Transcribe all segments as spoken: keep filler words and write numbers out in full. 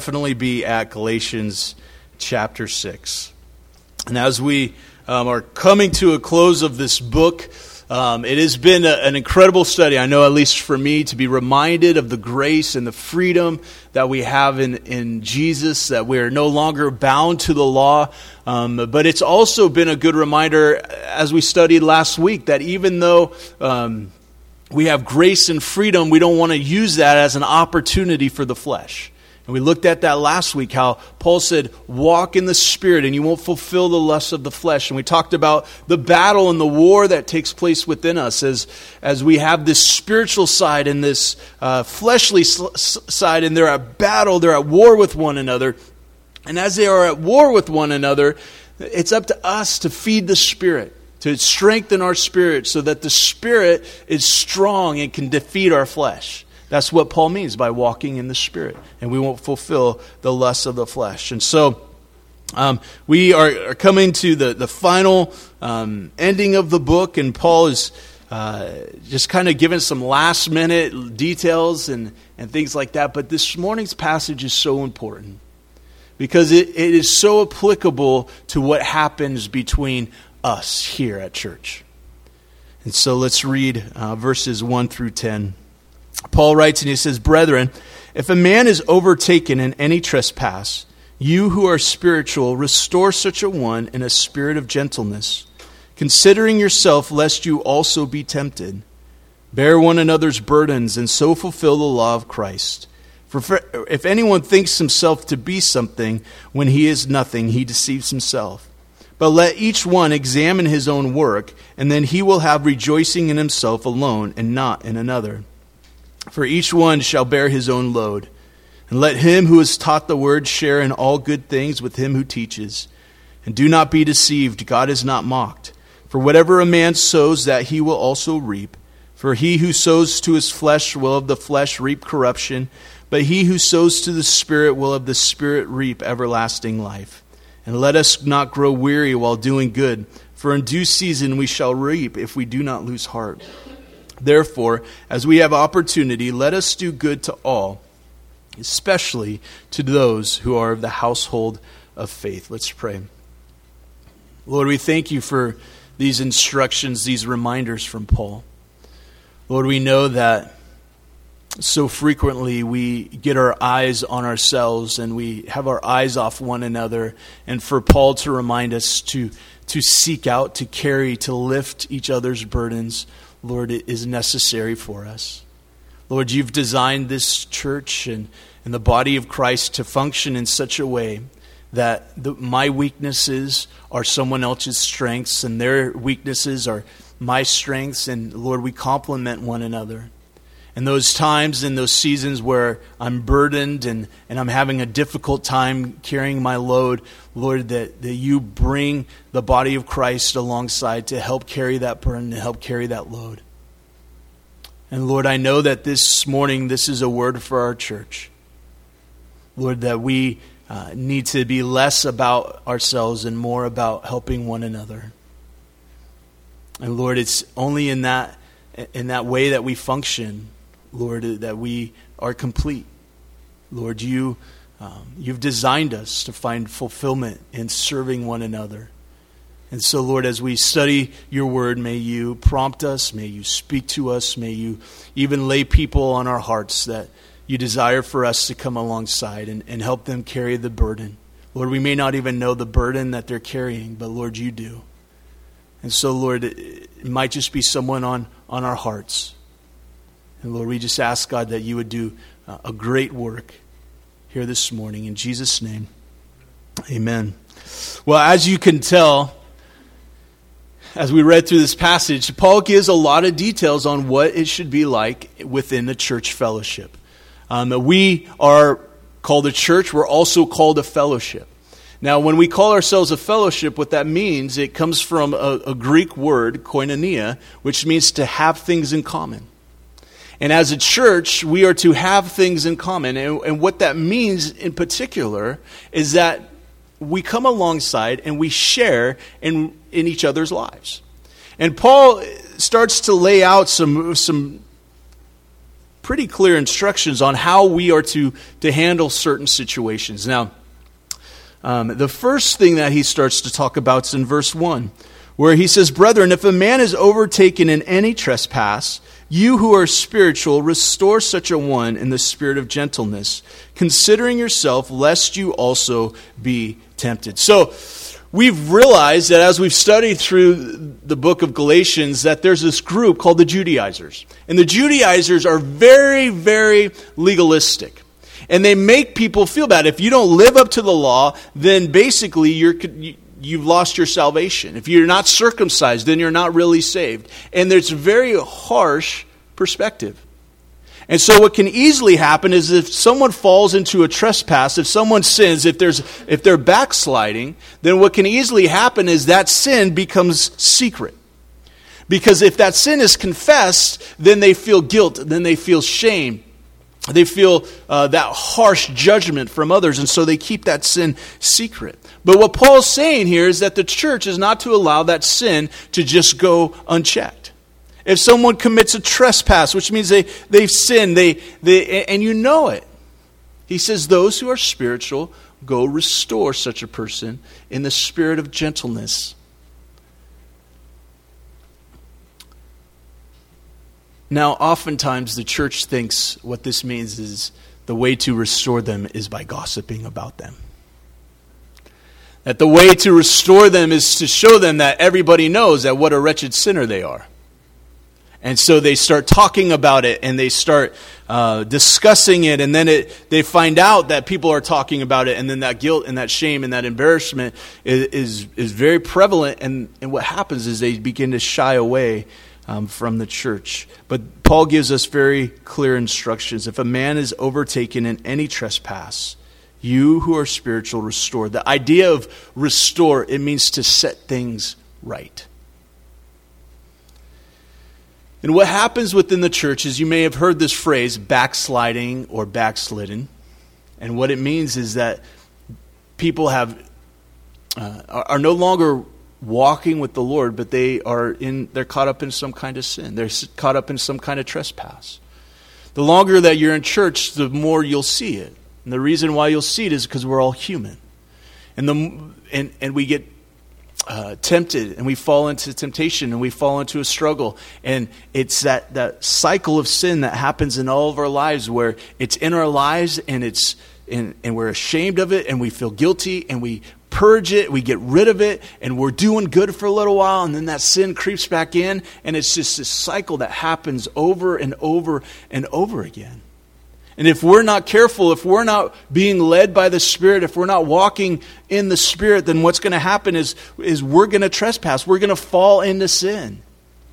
definitely be at Galatians chapter six. And as we um, are coming to a close of this book, um, it has been a, an incredible study, I know at least for me, to be reminded of the grace and the freedom that we have in, in Jesus, that we are no longer bound to the law. Um, but it's also been a good reminder, as we studied last week, that even though um, we have grace and freedom, we don't want to use that as an opportunity for the flesh. And we looked at that last week, how Paul said, walk in the Spirit and you won't fulfill the lusts of the flesh. And we talked about the battle and the war that takes place within us as, as we have this spiritual side and this uh, fleshly side, and they're at battle, they're at war with one another. And as they are at war with one another, it's up to us to feed the Spirit, to strengthen our spirit so that the Spirit is strong and can defeat our flesh. That's what Paul means by walking in the Spirit, and we won't fulfill the lusts of the flesh. And so um, we are, are coming to the, the final um, ending of the book, and Paul is uh, just kind of giving some last-minute details and, and things like that. But this morning's passage is so important because it, it is so applicable to what happens between us here at church. And so let's read uh, verses one through ten. Paul writes and he says, "Brethren, if a man is overtaken in any trespass, you who are spiritual, restore such a one in a spirit of gentleness, considering yourself, lest you also be tempted. Bear one another's burdens, and so fulfill the law of Christ. For if anyone thinks himself to be something when he is nothing, he deceives himself. But let each one examine his own work, and then he will have rejoicing in himself alone and not in another. For each one shall bear his own load. And let him who is taught the word share in all good things with him who teaches. And do not be deceived, God is not mocked. For whatever a man sows, that he will also reap. For he who sows to his flesh will of the flesh reap corruption, but he who sows to the Spirit will of the Spirit reap everlasting life. And let us not grow weary while doing good, for in due season we shall reap if we do not lose heart. Therefore, as we have opportunity, let us do good to all, especially to those who are of the household of faith." Let's pray. Lord, we thank you for these instructions, these reminders from Paul. Lord, we know that so frequently we get our eyes on ourselves and we have our eyes off one another. And for Paul to remind us to, to seek out, to carry, to lift each other's burdens, Lord, it is necessary for us. Lord, you've designed this church and, and the body of Christ to function in such a way that the, my weaknesses are someone else's strengths and their weaknesses are my strengths. And Lord, we complement one another. And those times and those seasons where I'm burdened and, and I'm having a difficult time carrying my load, Lord, that, that you bring the body of Christ alongside to help carry that burden, to help carry that load. And Lord, I know that this morning this is a word for our church. Lord, that we uh, need to be less about ourselves and more about helping one another. And Lord, it's only in that in that way that we function, Lord, that we are complete. Lord, you, um, you've designed us to find fulfillment in serving one another. And so, Lord, as we study your word, may you prompt us, may you speak to us, may you even lay people on our hearts that you desire for us to come alongside and, and help them carry the burden. Lord, we may not even know the burden that they're carrying, but Lord, you do. And so, Lord, it, it might just be someone on, on our hearts. And Lord, we just ask, God, that you would do uh, a great work here this morning. In Jesus' name, amen. Well, as you can tell, as we read through this passage, Paul gives a lot of details on what it should be like within the church fellowship. Um, we are called a church. We're also called a fellowship. Now, when we call ourselves a fellowship, what that means, it comes from a, a Greek word, koinonia, which means to have things in common. And as a church, we are to have things in common. And, and what that means in particular is that we come alongside and we share in, in each other's lives. And Paul starts to lay out some, some pretty clear instructions on how we are to, to handle certain situations. Now, um, the first thing that he starts to talk about is in verse one, where he says, "Brethren, if a man is overtaken in any trespass, you who are spiritual, restore such a one in the spirit of gentleness, considering yourself, lest you also be tempted." So we've realized that as we've studied through the book of Galatians, that there's this group called the Judaizers. And the Judaizers are very, very legalistic. And they make people feel bad. If you don't live up to the law, then basically you're... you've lost your salvation. If you're not circumcised, then you're not really saved. And there's a very harsh perspective. And so what can easily happen is if someone falls into a trespass, if someone sins, if there's if they're backsliding, then what can easily happen is that sin becomes secret. Because if that sin is confessed, then they feel guilt, then they feel shame. They feel uh, that harsh judgment from others, and so they keep that sin secret. But what Paul's saying here is that the church is not to allow that sin to just go unchecked. If someone commits a trespass, which means they, they've sinned, they, they, and you know it, he says, those who are spiritual, go restore such a person in the spirit of gentleness. Now, oftentimes the church thinks what this means is the way to restore them is by gossiping about them. That the way to restore them is to show them that everybody knows that what a wretched sinner they are. And so they start talking about it and they start uh, discussing it, and then it, they find out that people are talking about it, and then that guilt and that shame and that embarrassment is is, is very prevalent, and, and what happens is they begin to shy away Um, from the church. But Paul gives us very clear instructions. If a man is overtaken in any trespass, you who are spiritual, restore. The idea of restore, it means to set things right. And what happens within the church is, you may have heard this phrase, backsliding or backslidden. And what it means is that people have uh, are no longer walking with the Lord, but they are in, they're caught up in some kind of sin. They're caught up in some kind of trespass. The longer that you're in church, the more you'll see it. And the reason why you'll see it is because we're all human. And the and, and we get uh, tempted, and we fall into temptation, and we fall into a struggle. And it's that, that cycle of sin that happens in all of our lives, where it's in our lives, and it's and, and we're ashamed of it, and we feel guilty, and we purge it, we get rid of it, and we're doing good for a little while, and then that sin creeps back in, and it's just this cycle that happens over and over and over again. And if we're not careful, if we're not being led by the Spirit, if we're not walking in the Spirit, then what's going to happen is, is we're going to trespass. We're going to fall into sin.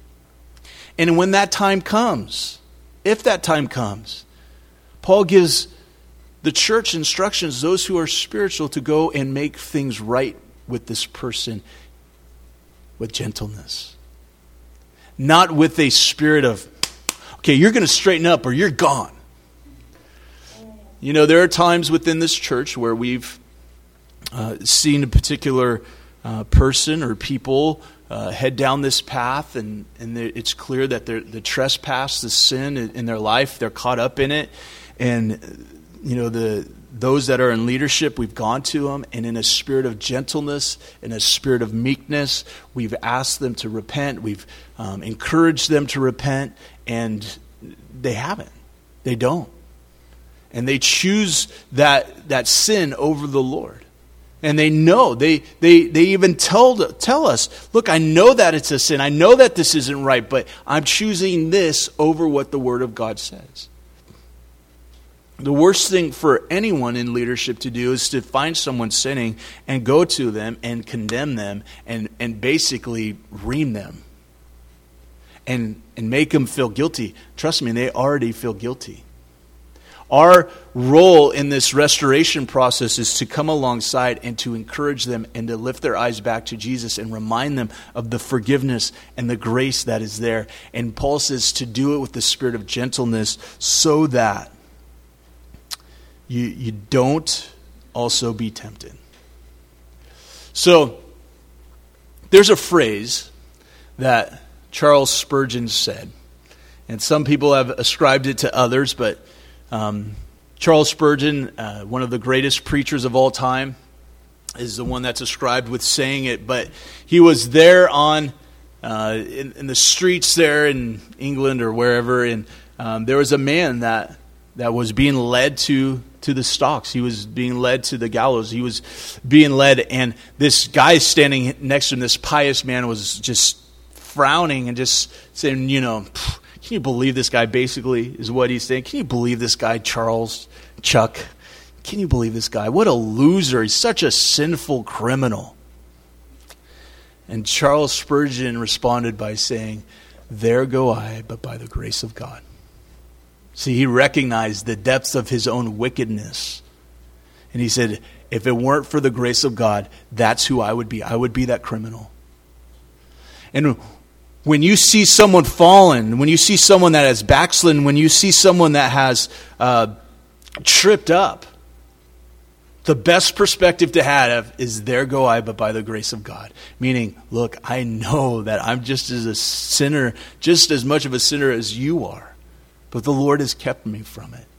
And when that time comes, if that time comes, Paul gives the church instructions, those who are spiritual, to go and make things right with this person with gentleness. Not with a spirit of, okay, you're going to straighten up or you're gone. You know, there are times within this church where we've uh, seen a particular uh, person or people uh, head down this path, and, and it's clear that the trespass, the sin in their life, they're caught up in it. And you know, the those that are in leadership, we've gone to them, and in a spirit of gentleness, in a spirit of meekness, we've asked them to repent. We've um, encouraged them to repent, and they haven't. They don't. And they choose that that sin over the Lord. And they know, they they they even tell, tell us, look, I know that it's a sin. I know that this isn't right, but I'm choosing this over what the Word of God says. The worst thing for anyone in leadership to do is to find someone sinning and go to them and condemn them and, and basically ream them and, and make them feel guilty. Trust me, they already feel guilty. Our role in this restoration process is to come alongside and to encourage them and to lift their eyes back to Jesus and remind them of the forgiveness and the grace that is there. And Paul says to do it with the spirit of gentleness so that You you don't also be tempted. So, there's a phrase that Charles Spurgeon said, And some people have ascribed it to others, but um, Charles Spurgeon, uh, one of the greatest preachers of all time, is the one that's ascribed with saying it. But he was there on uh, in, in the streets there in England or wherever, and um, there was a man that that was being led to to the stocks. He was being led to the gallows. He was being led, and this guy standing next to him, this pious man, was just frowning and just saying, you know, can you believe this guy, basically, is what he's saying. Can you believe this guy, Charles, Chuck? Can you believe this guy? What a loser. He's such a sinful criminal. And Charles Spurgeon responded by saying, there go I, but by the grace of God. See, he recognized the depths of his own wickedness. And he said, if it weren't for the grace of God, that's who I would be. I would be that criminal. And when you see someone fallen, when you see someone that has backslidden, when you see someone that has uh, tripped up, the best perspective to have is there go I, but by the grace of God. Meaning, look, I know that I'm just as a sinner, just as much of a sinner as you are. But the Lord has kept me from it.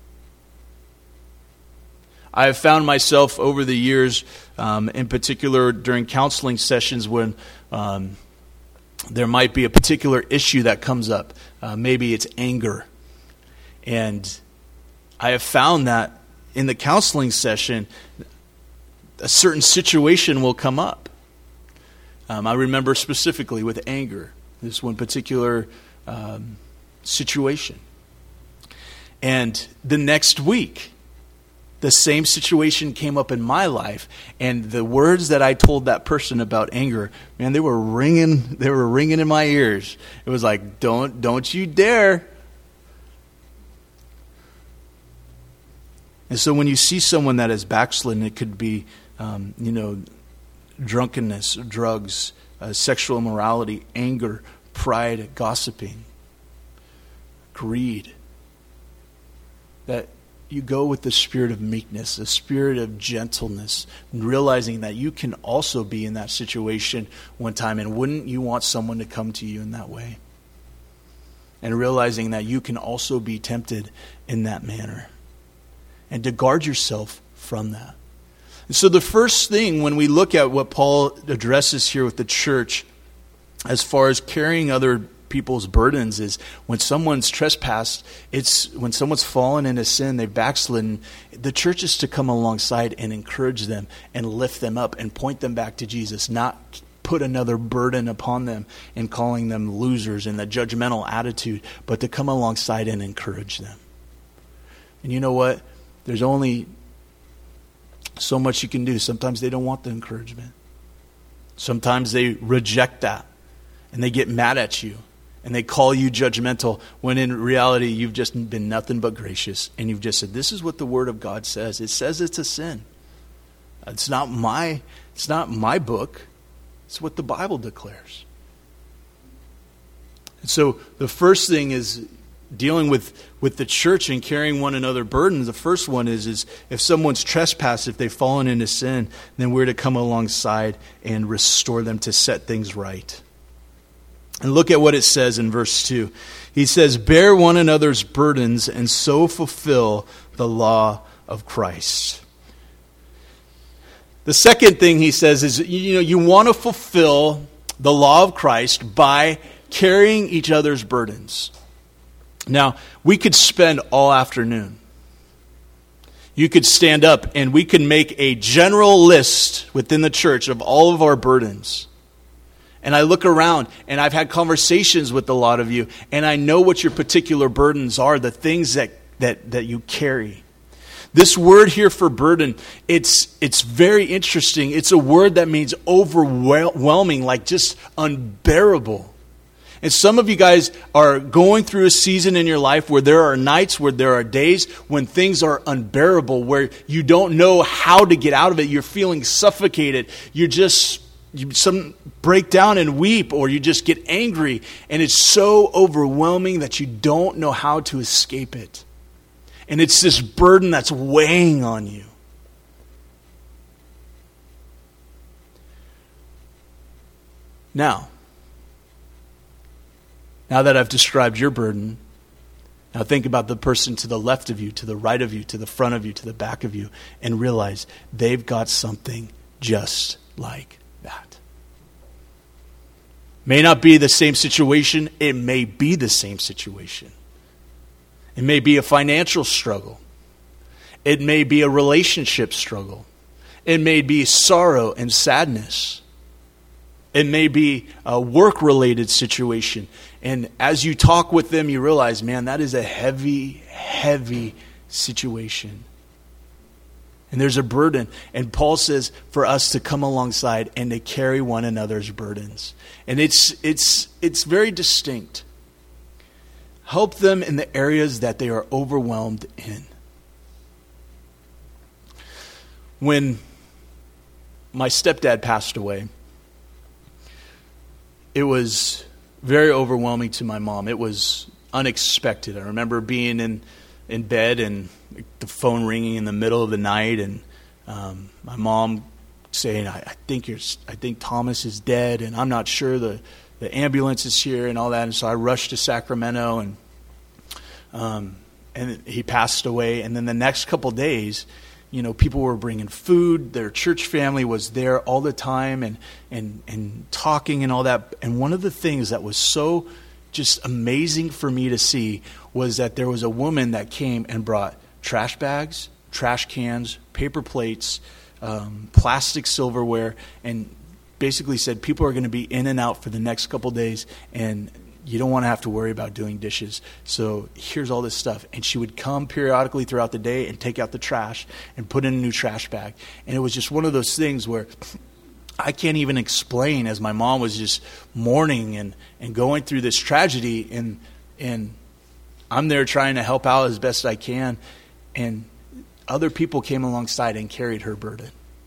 I have found myself over the years, um, in particular during counseling sessions when um, there might be a particular issue that comes up. Uh, maybe it's anger. And I have found that in the counseling session, a certain situation will come up. Um, I remember specifically with anger, this one particular um, situation. And the next week, the same situation came up in my life, and the words that I told that person about anger, man, they were ringing. They were ringing in my ears. It was like, "Don't, don't you dare!" And so, when you see someone that is backslidden, it could be, um, you know, drunkenness, drugs, uh, sexual immorality, anger, pride, gossiping, greed. That you go with the spirit of meekness, the spirit of gentleness, and realizing that you can also be in that situation one time. And wouldn't you want someone to come to you in that way? And realizing that you can also be tempted in that manner. And to guard yourself from that. And so the first thing when we look at what Paul addresses here with the church, as far as carrying other people's burdens, is when someone's trespassed, it's when someone's fallen into sin, they've backslidden, the church is to come alongside and encourage them and lift them up and point them back to Jesus, not put another burden upon them and calling them losers in the judgmental attitude, but to come alongside and encourage them. And you know what? There's only so much you can do. Sometimes they don't want the encouragement. Sometimes they reject that and they get mad at you. And they call you judgmental when in reality you've just been nothing but gracious. And you've just said, this is what the Word of God says. It says it's a sin. It's not my, it's not my book. It's what the Bible declares. And so the first thing is dealing with, with the church and carrying one another burdens. The first one is, is if someone's trespassed, if they've fallen into sin, then we're to come alongside and restore them to set things right. And look at what it says in verse two. He says, bear one another's burdens and so fulfill the law of Christ. The second thing he says is, you know, you want to fulfill the law of Christ by carrying each other's burdens. Now, we could spend all afternoon. You could stand up and we could make a general list within the church of all of our burdens. And I look around and I've had conversations with a lot of you and I know what your particular burdens are, the things that, that, that you carry. This word here for burden, it's, it's very interesting. It's a word that means overwhelming, like just unbearable. And some of you guys are going through a season in your life where there are nights, where there are days when things are unbearable, where you don't know how to get out of it. You're feeling suffocated. You're just... You some break down and weep, or you just get angry, and it's so overwhelming that you don't know how to escape it. And it's this burden that's weighing on you. Now, now that I've described your burden, Now think about the person to the left of you, to the right of you, to the front of you, to the back of you, and realize they've got something just like that. May not be the same situation. It may be the same situation. It may be a financial struggle. It may be a relationship struggle. It may be sorrow and sadness. It may be a work-related situation. And as you talk with them, you realize, man, that is a heavy, heavy situation. And there's a burden. And Paul says for us to come alongside and to carry one another's burdens. And it's it's it's very distinct. Help them in the areas that they are overwhelmed in. When my stepdad passed away, it was very overwhelming to my mom. It was unexpected. I remember being in, in bed and the phone ringing in the middle of the night, and um, my mom saying, I, I think you're, I think Thomas is dead, and I'm not sure the, the ambulance is here and all that. And so I rushed to Sacramento, and um, and he passed away. And then the next couple days, you know, people were bringing food. Their church family was there all the time and, and, and talking and all that. And one of the things that was so just amazing for me to see was that there was a woman that came and brought trash bags, trash cans, paper plates, um, plastic silverware, and basically said people are going to be in and out for the next couple days, and you don't want to have to worry about doing dishes. So here's all this stuff. And she would come periodically throughout the day and take out the trash and put in a new trash bag. And it was just one of those things where I can't even explain, as my mom was just mourning and, and going through this tragedy. And, and I'm there trying to help out as best I can. And other people came alongside and carried her burden.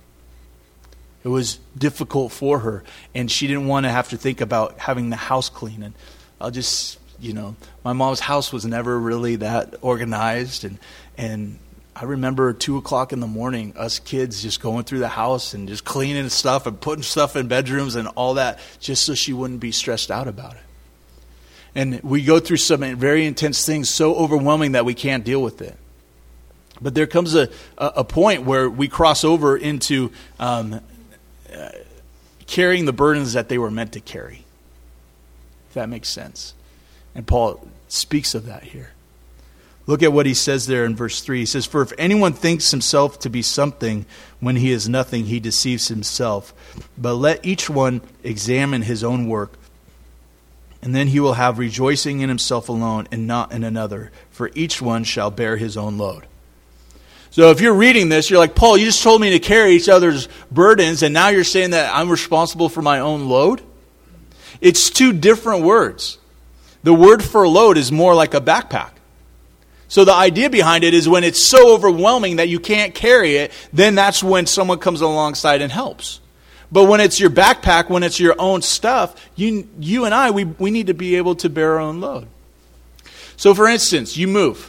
It was difficult for her. And she didn't want to have to think about having the house clean. And I'll just, you know, my mom's house was never really that organized. And and I remember two o'clock in the morning, us kids just going through the house and just cleaning stuff and putting stuff in bedrooms and all that, just so she wouldn't be stressed out about it. And we go through some very intense things, so overwhelming that we can't deal with it. But there comes a, a, a point where we cross over into um, uh, carrying the burdens that they were meant to carry. If that makes sense. And Paul speaks of that here. Look at what he says there in verse three. He says, "For if anyone thinks himself to be something when he is nothing, he deceives himself. But let each one examine his own work, and then he will have rejoicing in himself alone and not in another. For each one shall bear his own load." So if you're reading this, you're like, Paul, you just told me to carry each other's burdens, and now you're saying that I'm responsible for my own load? It's two different words. The word for load is more like a backpack. So the idea behind it is when it's so overwhelming that you can't carry it, then that's when someone comes alongside and helps. But when it's your backpack, when it's your own stuff, you you and I, we, we need to be able to bear our own load. So for instance, you move.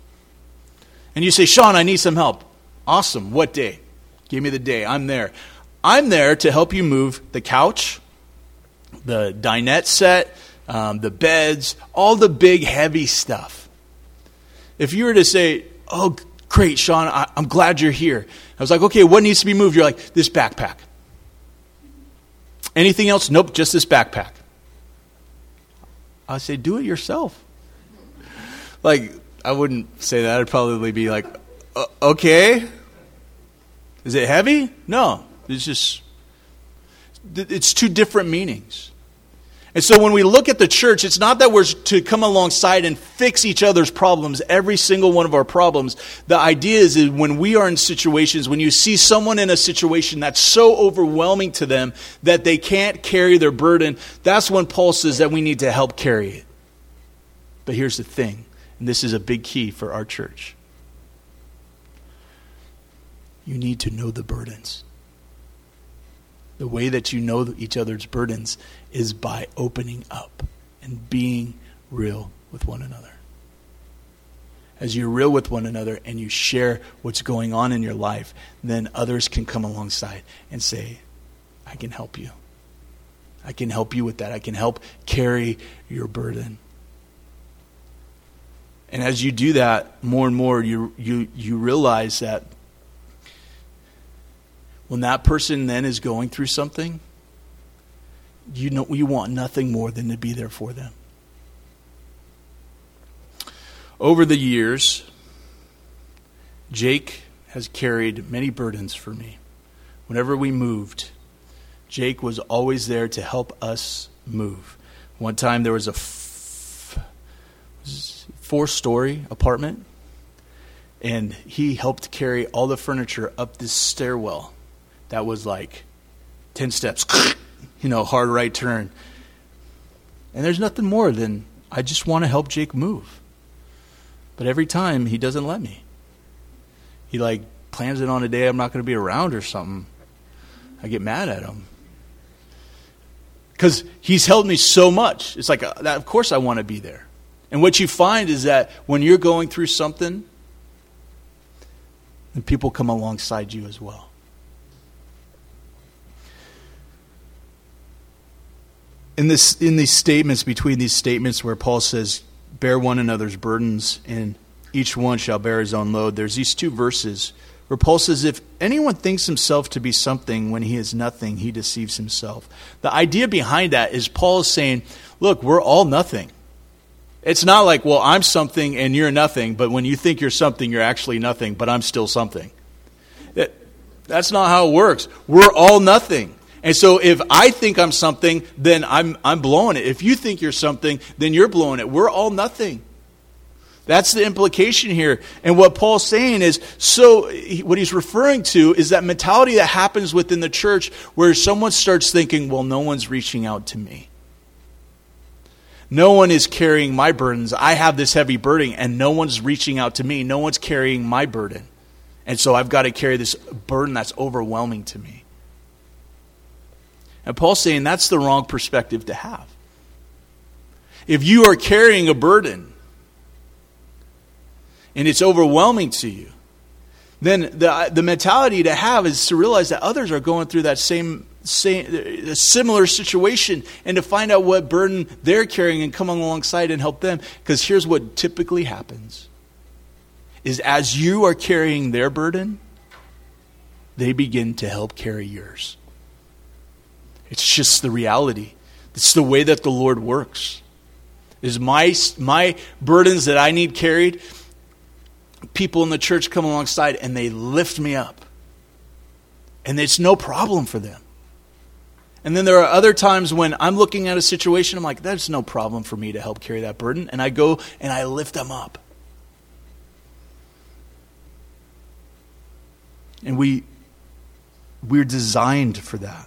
And you say, Sean, I need some help. Awesome. What day? Give me the day. I'm there. I'm there to help you move the couch, the dinette set, um, the beds, all the big, heavy stuff. If you were to say, oh, great, Sean, I, I'm glad you're here. I was like, okay, what needs to be moved? You're like, this backpack. Anything else? Nope, just this backpack. I say, do it yourself. Like, I wouldn't say that. I'd probably be like, uh, okay. Is it heavy? No. It's just, it's two different meanings. And so when we look at the church, it's not that we're to come alongside and fix each other's problems, every single one of our problems. The idea is that when we are in situations, when you see someone in a situation that's so overwhelming to them that they can't carry their burden, that's when Paul says that we need to help carry it. But here's the thing, and this is a big key for our church. You need to know the burdens. The way that you know each other's burdens is by opening up and being real with one another. As you're real with one another and you share what's going on in your life, then others can come alongside and say, I can help you. I can help you with that. I can help carry your burden. And as you do that, more and more, you you you realize that when that person then is going through something, you know you want nothing more than to be there for them. Over the years, Jake has carried many burdens for me. Whenever we moved, Jake was always there to help us move. One time there was a f- four-story apartment, and he helped carry all the furniture up this stairwell that was like ten steps, you know, hard right turn. And there's nothing more than I just want to help Jake move. But every time he doesn't let me. He like plans it on a day I'm not going to be around or something. I get mad at him. Because he's helped me so much. It's like, uh, that, of course I want to be there. And what you find is that when you're going through something, then people come alongside you as well. In this, in these statements, between these statements where Paul says, bear one another's burdens, and each one shall bear his own load, there's these two verses where Paul says, if anyone thinks himself to be something when he is nothing, he deceives himself. The idea behind that is Paul is saying, look, we're all nothing. It's not like, well, I'm something and you're nothing, but when you think you're something, you're actually nothing, but I'm still something. That, that's not how it works. We're all nothing. And so if I think I'm something, then I'm I'm blowing it. If you think you're something, then you're blowing it. We're all nothing. That's the implication here. And what Paul's saying is, so what he's referring to is that mentality that happens within the church where someone starts thinking, well, no one's reaching out to me. No one is carrying my burdens. I have this heavy burden and no one's reaching out to me. No one's carrying my burden. And so I've got to carry this burden that's overwhelming to me. And Paul's saying that's the wrong perspective to have. If you are carrying a burden and it's overwhelming to you, then the the mentality to have is to realize that others are going through that same, same a similar situation, and to find out what burden they're carrying and come alongside and help them. Because here's what typically happens, is as you are carrying their burden, they begin to help carry yours. It's just the reality. It's the way that the Lord works. Is my my burdens that I need carried, people in the church come alongside and they lift me up. And it's no problem for them. And then there are other times when I'm looking at a situation, I'm like, that's no problem for me to help carry that burden. And I go and I lift them up. And we, we're designed for that.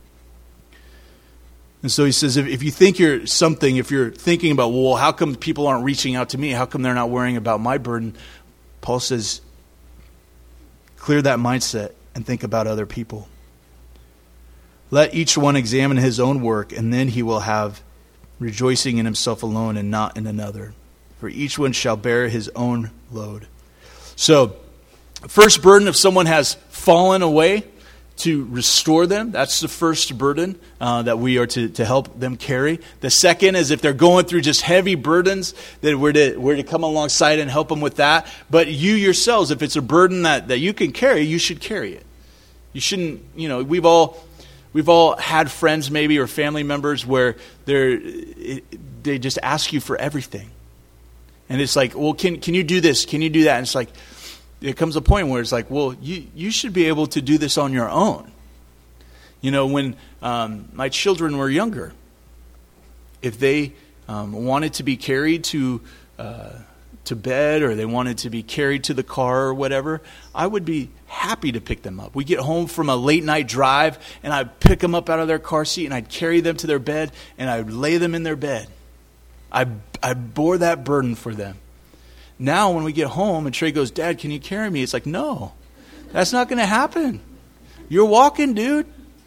And so he says, if, if you think you're something, if you're thinking about, well, how come people aren't reaching out to me? How come they're not worrying about my burden? Paul says, clear that mindset and think about other people. Let each one examine his own work, and then he will have rejoicing in himself alone and not in another. For each one shall bear his own load. So, first burden, if someone has fallen away, to restore them. That's the first burden uh, that we are to, to help them carry. The second is if they're going through just heavy burdens, that we're to, we're to come alongside and help them with that. But you yourselves, if it's a burden that, that you can carry, you should carry it. You shouldn't, you know, we've all we've all had friends maybe or family members where they're it, they just ask you for everything. And it's like, well, can can you do this? Can you do that? And it's like, it comes a point where it's like, well, you, you should be able to do this on your own. You know, when um, my children were younger, if they um, wanted to be carried to uh, to bed or they wanted to be carried to the car or whatever, I would be happy to pick them up. We'd get home from a late night drive and I'd pick them up out of their car seat and I'd carry them to their bed and I'd lay them in their bed. I, I bore that burden for them. Now when we get home and Trey goes, Dad, can you carry me? It's like, no, that's not going to happen. You're walking, dude.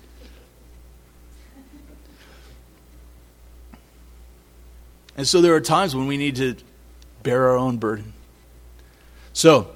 And so there are times when we need to bear our own burden. So,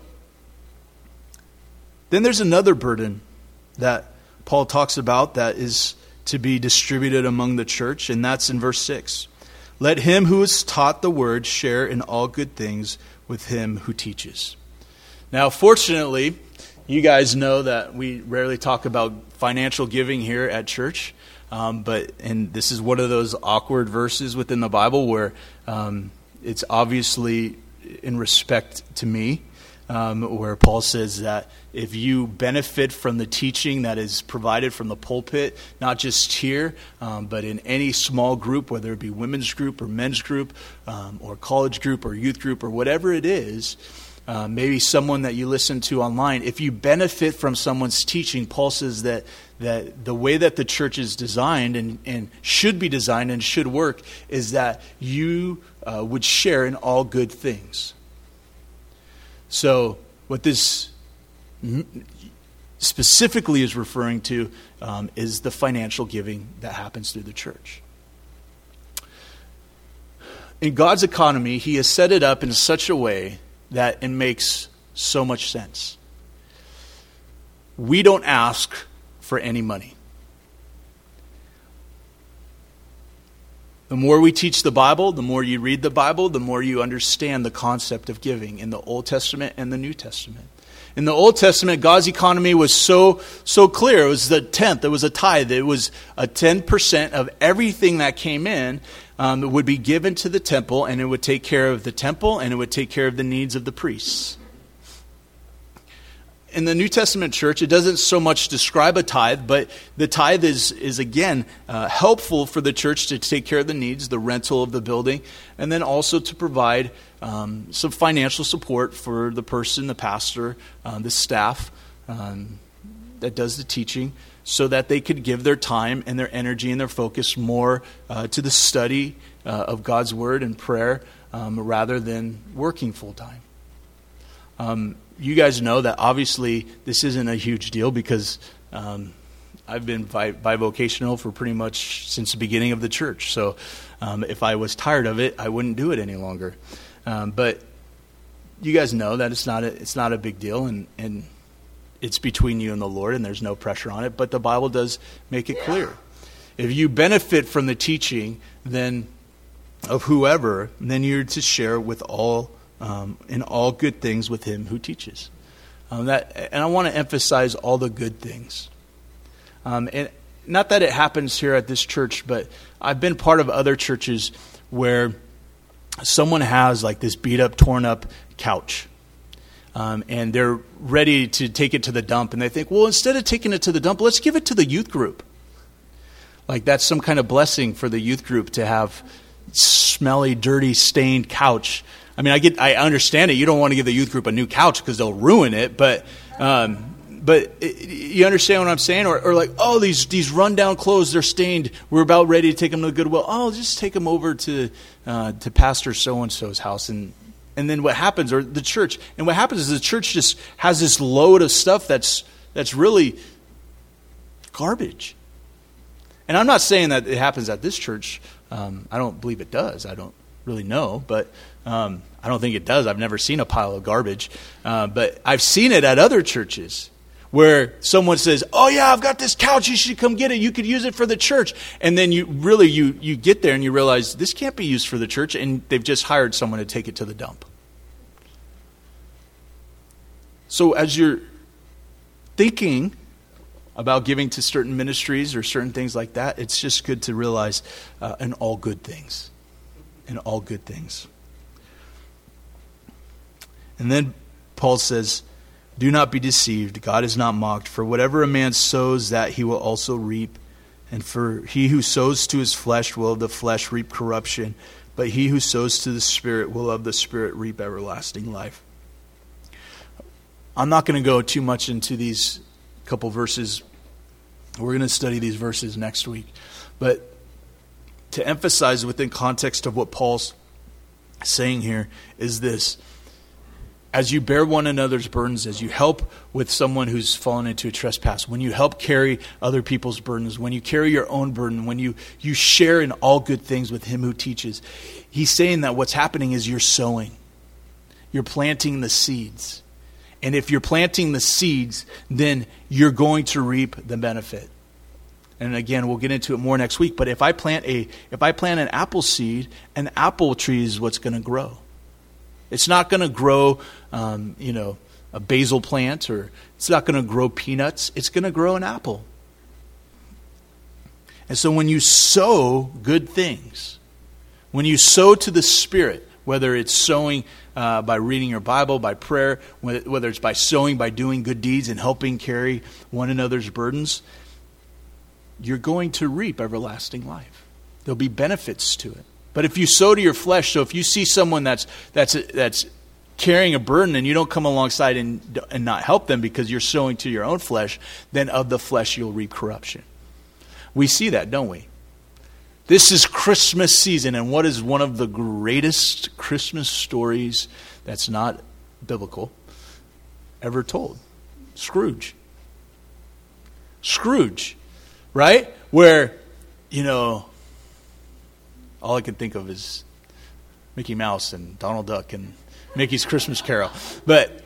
then there's another burden that Paul talks about that is to be distributed among the church, and that's in verse six. Let him who is taught the word share in all good things with him who teaches. Now, fortunately, you guys know that we rarely talk about financial giving here at church. Um, but and this is one of those awkward verses within the Bible where um, it's obviously in respect to me, um, where Paul says that if you benefit from the teaching that is provided from the pulpit, not just here, um, but in any small group, whether it be women's group or men's group, um, or college group or youth group or whatever it is, Uh, maybe someone that you listen to online, if you benefit from someone's teaching, Paul says that that the way that the church is designed and, and should be designed and should work is that you uh, would share in all good things. So what this specifically is referring to um, is the financial giving that happens through the church. In God's economy, he has set it up in such a way that it makes so much sense. We don't ask for any money. The more we teach the Bible, the more you read the Bible, the more you understand the concept of giving in the Old Testament and the New Testament. In the Old Testament, God's economy was so so clear. It was the tenth. It was a tithe. It was a ten percent of everything that came in um, would be given to the temple, and it would take care of the temple, and it would take care of the needs of the priests. In the New Testament church, it doesn't so much describe a tithe, but the tithe is, is again, uh, helpful for the church to take care of the needs, the rental of the building, and then also to provide um, some financial support for the person, the pastor, uh, the staff um, that does the teaching, so that they could give their time and their energy and their focus more uh, to the study uh, of God's Word and prayer um, rather than working full-time. Um You guys know that obviously this isn't a huge deal because um, I've been bi- bivocational for pretty much since the beginning of the church. So um, if I was tired of it, I wouldn't do it any longer. Um, but you guys know that it's not a, it's not a big deal, and, and it's between you and the Lord, and there's no pressure on it. But the Bible does make it clear. If you benefit from the teaching then of whoever, then you're to share with all Um, in all good things with him who teaches. Um, that, and I want to emphasize all the good things. Um, and not that it happens here at this church, but I've been part of other churches where someone has like this beat up, torn up couch. Um, and they're ready to take it to the dump. And they think, well, instead of taking it to the dump, let's give it to the youth group. Like that's some kind of blessing for the youth group to have smelly, dirty, stained couch. I mean, I get, I understand it. You don't want to give the youth group a new couch because they'll ruin it. But, um, but it, you understand what I'm saying? Or, or like, oh, these these rundown clothes, they're stained. We're about ready to take them to Goodwill. Oh, just take them over to uh, to Pastor so and so's house, and and then what happens? Or the church, and what happens is the church just has this load of stuff that's that's really garbage. And I'm not saying that it happens at this church. Um, I don't believe it does. I don't really know, but. Um, I don't think it does. I've never seen a pile of garbage. Uh, but I've seen it at other churches where someone says, oh yeah, I've got this couch. You should come get it. You could use it for the church. And then you really, you, you get there and you realize this can't be used for the church. And they've just hired someone to take it to the dump. So as you're thinking about giving to certain ministries or certain things like that, it's just good to realize uh, in all good things. In all good things. And then Paul says, do not be deceived. God is not mocked. For whatever a man sows, that he will also reap. And for he who sows to his flesh will of the flesh reap corruption. But he who sows to the Spirit will of the Spirit reap everlasting life. I'm not going to go too much into these couple verses. We're going to study these verses next week. But to emphasize within context of what Paul's saying here is this. As you bear one another's burdens, as you help with someone who's fallen into a trespass, when you help carry other people's burdens, when you carry your own burden, when you, you share in all good things with him who teaches, he's saying that what's happening is you're sowing. You're planting the seeds. And if you're planting the seeds, then you're going to reap the benefit. And again, we'll get into it more next week. But if I plant a, if I plant an apple seed, an apple tree is what's going to grow. It's not going to grow, um, you know, a basil plant, or it's not going to grow peanuts. It's going to grow an apple. And so when you sow good things, when you sow to the Spirit, whether it's sowing uh, by reading your Bible, by prayer, whether it's by sowing, by doing good deeds and helping carry one another's burdens, you're going to reap everlasting life. There'll be benefits to it. But if you sow to your flesh, so if you see someone that's that's that's carrying a burden and you don't come alongside and, and not help them because you're sowing to your own flesh, then of the flesh you'll reap corruption. We see that, don't we? This is Christmas season, and what is one of the greatest Christmas stories that's not biblical ever told? Scrooge. Scrooge, right? Where, you know, all I can think of is Mickey Mouse and Donald Duck and Mickey's Christmas Carol. But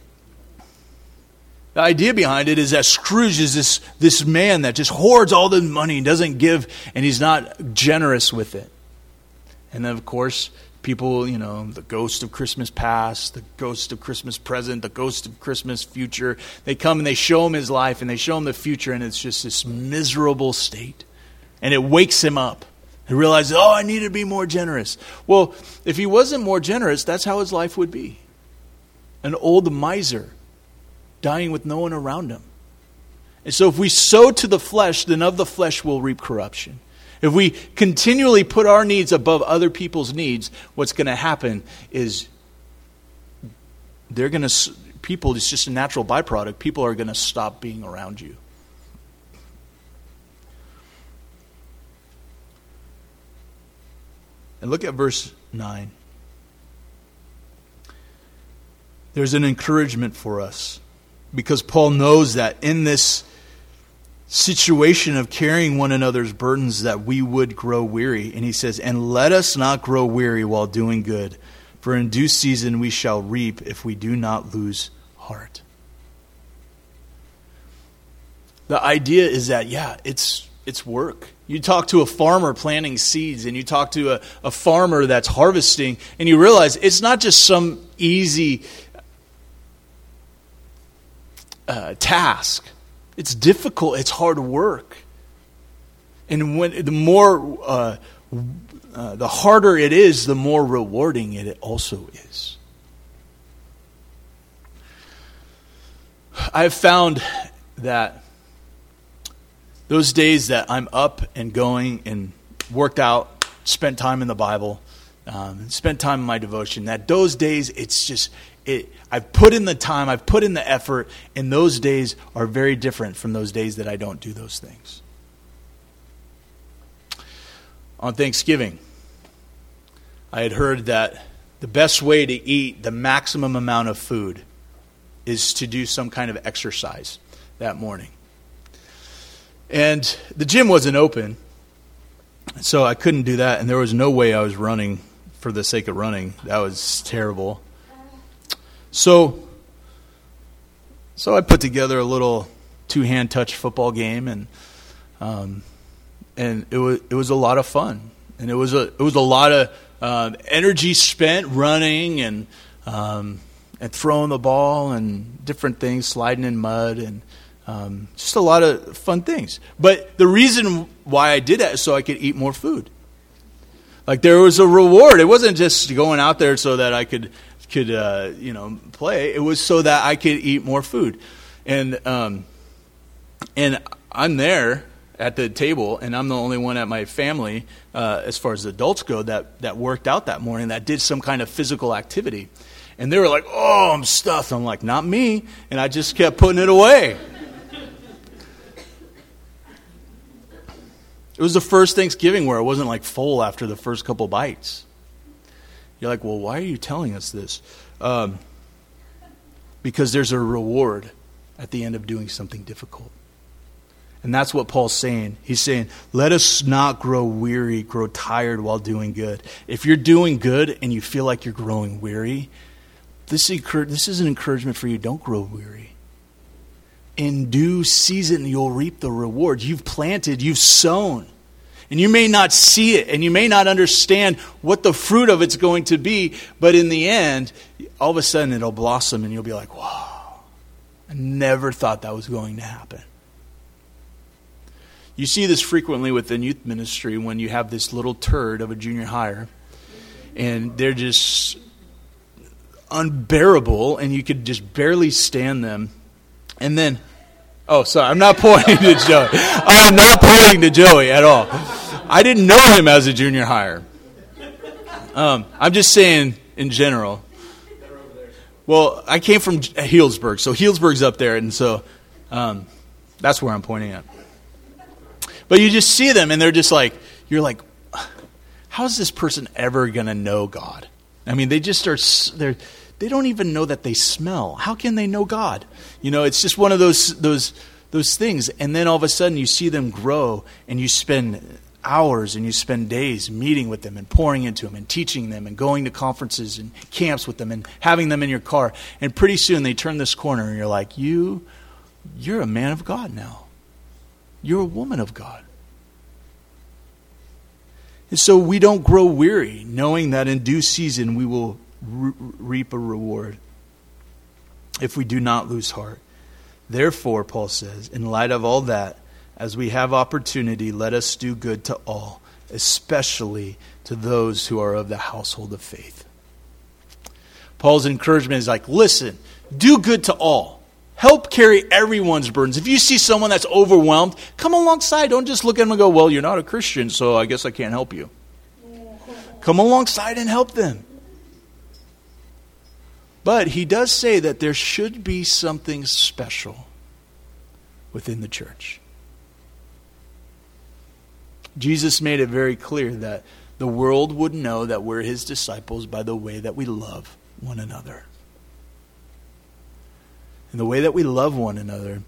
the idea behind it is that Scrooge is this, this man that just hoards all the money and doesn't give, and he's not generous with it. And then, of course, people, you know, the ghost of Christmas past, the ghost of Christmas present, the ghost of Christmas future, they come and they show him his life and they show him the future, and it's just this miserable state. And it wakes him up. He realizes, oh, I need to be more generous. Well, if he wasn't more generous, that's how his life would be. An old miser, dying with no one around him. And so if we sow to the flesh, then of the flesh we'll reap corruption. If we continually put our needs above other people's needs, what's going to happen is they're going to, people, it's just a natural byproduct. People are going to stop being around you. And look at verse nine. There's an encouragement for us, because Paul knows that in this situation of carrying one another's burdens that we would grow weary. And he says, and let us not grow weary while doing good, for in due season we shall reap if we do not lose heart. The idea is that, yeah, it's it's work. You talk to a farmer planting seeds, and you talk to a, a farmer that's harvesting, and you realize it's not just some easy uh, task. It's difficult. It's hard work. And when the more, uh, uh, the harder it is, the more rewarding it also is. I've found that those days that I'm up and going and worked out, spent time in the Bible, um, spent time in my devotion, that those days it's just, it. I've put in the time, I've put in the effort, and those days are very different from those days that I don't do those things. On Thanksgiving, I had heard that the best way to eat the maximum amount of food is to do some kind of exercise that morning. And the gym wasn't open, so I couldn't do that, and there was no way I was running for the sake of running. That was terrible. So, so I put together a little two-hand touch football game, and um, and it was it was a lot of fun, and it was a it was a lot of uh, energy spent running and um, and throwing the ball and different things, sliding in mud, and um, just a lot of fun things. But the reason why I did that is so I could eat more food. Like, there was a reward. It wasn't just going out there so that I could. could uh, you know play. It was so that I could eat more food, and um, and I'm there at the table, and I'm the only one at my family, uh, as far as adults go, that that worked out that morning, that did some kind of physical activity, and they were like, "Oh, I'm stuffed." I'm like, "Not me," and I just kept putting it away. It was the first Thanksgiving where I wasn't like full after the first couple bites. You're like, well, why are you telling us this? Um, because there's a reward at the end of doing something difficult. And that's what Paul's saying. He's saying, let us not grow weary, grow tired while doing good. If you're doing good and you feel like you're growing weary, this, this is an encouragement for you. Don't grow weary. in due season you'll reap the reward. You've planted, you've sown. And you may not see it, and you may not understand what the fruit of it's going to be, but in the end, all of a sudden it'll blossom, and you'll be like, wow, I never thought that was going to happen. You see this frequently within youth ministry when you have this little turd of a junior hire, and they're just unbearable, and you could just barely stand them. And then, oh, sorry, I'm not pointing to Joey. I'm not pointing to Joey at all. I didn't know him as a junior hire. Um, I'm just saying in general. Well, I came from Healdsburg, so Healdsburg's up there, and so um, that's where I'm pointing at. But you just see them, and they're just like, you're like, how is this person ever going to know God? I mean, they just are, they're, they don't even know that they smell. How can they know God? You know, it's just one of those those those things. And then all of a sudden you see them grow, and you spend hours and you spend days meeting with them and pouring into them and teaching them and going to conferences and camps with them and having them in your car. And pretty soon they turn this corner and you're like, you, you're a man of God now. You're a woman of God. And so we don't grow weary, knowing that in due season we will re- reap a reward if we do not lose heart. Therefore, Paul says, in light of all that, as we have opportunity, let us do good to all, especially to those who are of the household of faith. Paul's encouragement is like, listen, do good to all. Help carry everyone's burdens. If you see someone that's overwhelmed, come alongside. Don't just look at them and go, well, you're not a Christian, so I guess I can't help you. Come alongside and help them. But he does say that there should be something special within the church. Jesus made it very clear that the world would know that we're his disciples by the way that we love one another. And the way that we love one another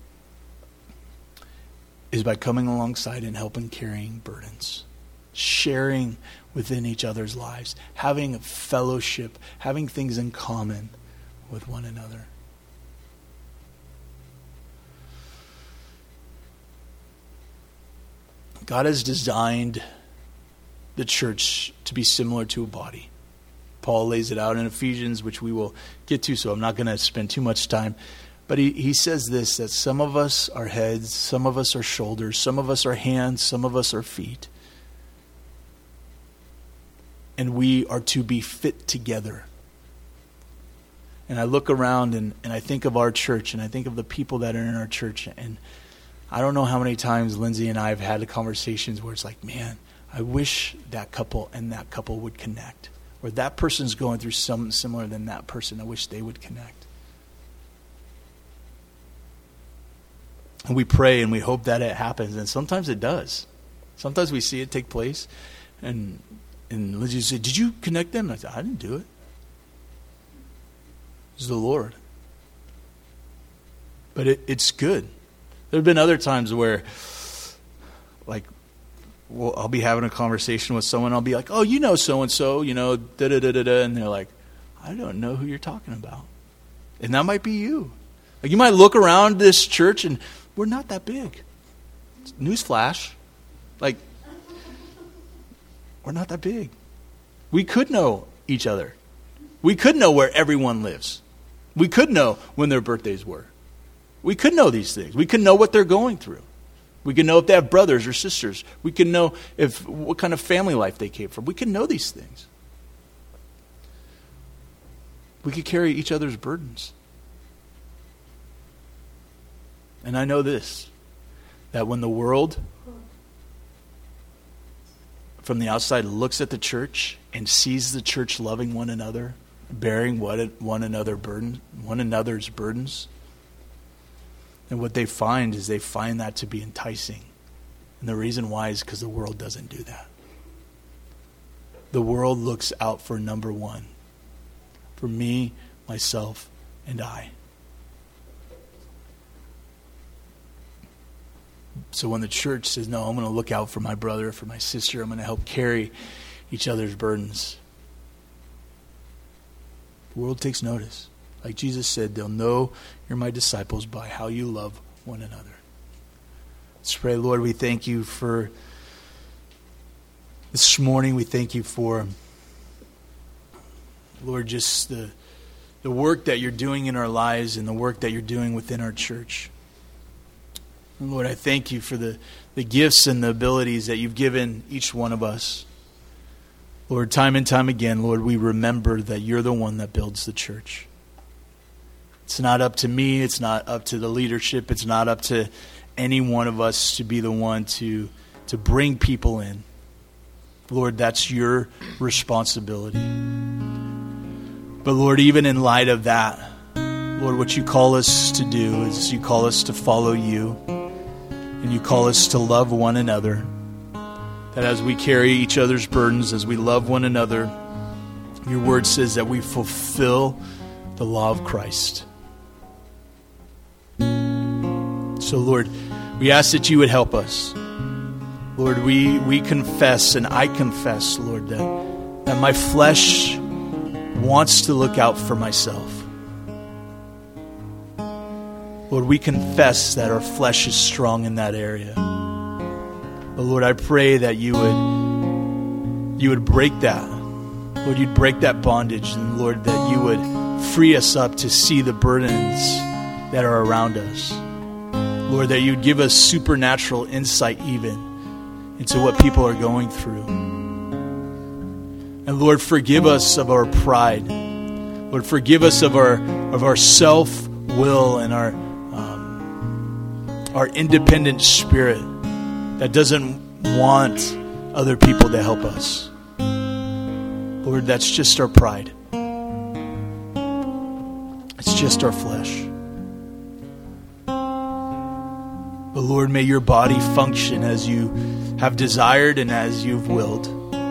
is by coming alongside and helping carrying burdens, sharing within each other's lives, having a fellowship, having things in common with one another. God has designed the church to be similar to a body. Paul lays it out in Ephesians, which we will get to, so I'm not going to spend too much time. But he, he says this, that some of us are heads, some of us are shoulders, some of us are hands, some of us are feet. And we are to be fit together. And I look around and, and I think of our church, and I think of the people that are in our church, and I don't know how many times Lindsay and I have had conversations where it's like, man, I wish that couple and that couple would connect. Or that person's going through something similar than that person. I wish they would connect. And we pray and we hope that it happens. And sometimes it does. Sometimes we see it take place. And and Lindsay said, did you connect them? And I said, I didn't do it. It's the Lord. But it, it's good. There have been other times where, like, well, I'll be having a conversation with someone. I'll be like, oh, you know so-and-so, you know, da-da-da-da-da. And they're like, I don't know who you're talking about. And that might be you. Like, you might look around this church and we're not that big. Newsflash. Like, we're not that big. We could know each other. We could know where everyone lives. We could know when their birthdays were. We could know these things. We could know what they're going through. We could know if they have brothers or sisters. We could know if what kind of family life they came from. We could know these things. We could carry each other's burdens. And I know this, that when the world from the outside looks at the church and sees the church loving one another, bearing one, one another burden, one another's burdens, and what they find is they find that to be enticing. And the reason why is because the world doesn't do that. The world looks out for number one. For me, myself, and I. So when the church says, no, I'm going to look out for my brother, for my sister, I'm going to help carry each other's burdens, the world takes notice. Like Jesus said, they'll know you're my disciples by how you love one another. Let's pray. Lord, we thank you for this morning. We thank you for, Lord, just the, the work that you're doing in our lives and the work that you're doing within our church. And Lord, I thank you for the, the gifts and the abilities that you've given each one of us. Lord, time and time again, Lord, we remember that you're the one that builds the church. It's not up to me. It's not up to the leadership. It's not up to any one of us to be the one to, to bring people in. Lord, that's your responsibility. But Lord, even in light of that, Lord, what you call us to do is you call us to follow you, and you call us to love one another. That as we carry each other's burdens, as we love one another, your word says that we fulfill the law of Christ. So Lord, we ask that you would help us. Lord, we, we confess, and I confess, Lord, that, that my flesh wants to look out for myself. Lord, we confess that our flesh is strong in that area. But Lord, I pray that you would you would break that. Lord, you'd break that bondage, and Lord, that you would free us up to see the burdens that are around us. Lord, that you'd give us supernatural insight even into what people are going through. And Lord, forgive us of our pride. Lord, forgive us of our of our self-will and our um, our independent spirit that doesn't want other people to help us. Lord, that's just our pride. It's just our flesh. But Lord, may your body function as you have desired and as you've willed.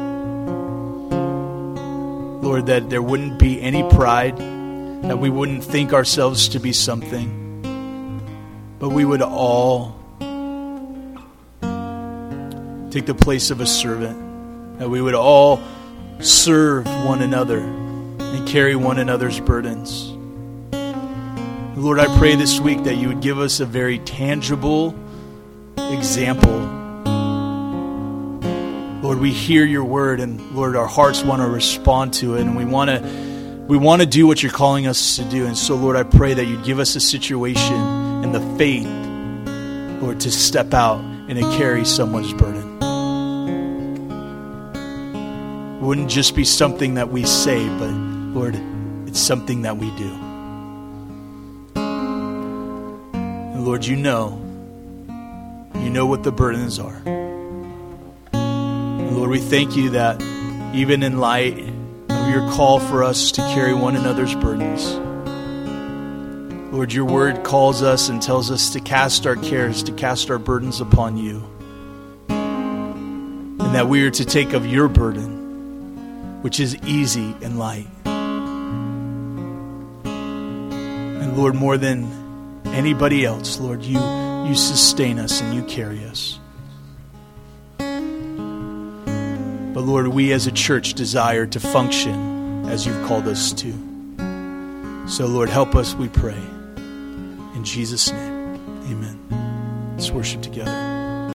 Lord, that there wouldn't be any pride, that we wouldn't think ourselves to be something, but we would all take the place of a servant, that we would all serve one another and carry one another's burdens. Lord, I pray this week that you would give us a very tangible example. Lord, we hear your word, and Lord, our hearts want to respond to it, and we want to we want to do what you're calling us to do. And so, Lord, I pray that you'd give us a situation and the faith, Lord, to step out and to carry someone's burden. It wouldn't just be something that we say, but Lord, it's something that we do. And Lord, you know, you know what the burdens are. And Lord, we thank you that even in light of your call for us to carry one another's burdens, Lord, your word calls us and tells us to cast our cares, to cast our burdens upon you. And that we are to take of your burden, which is easy and light. And Lord, more than anybody else, Lord, you, you sustain us and you carry us. But Lord, we as a church desire to function as you've called us to. So Lord, help us, we pray. In Jesus' name, amen. Let's worship together.